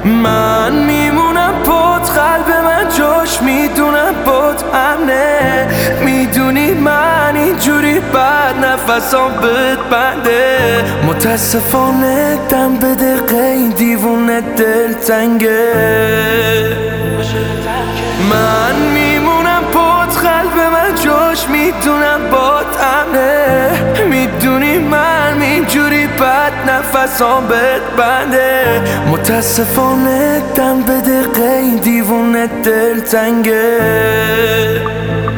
من میمونم پات، قلب من جاش میدونم پات امنه. میدونی من اینجوری بد نفسام بهت بنده. متاسفانه دم به دقیقه این دیوونه دل تنگه. من میمونم پات، قلب من جاش میدونم پات امنه. میدونی من اینجوری بد نفسام بهت بنده. متاسفانه دم به دقیقه این دیوونه دل تنگه.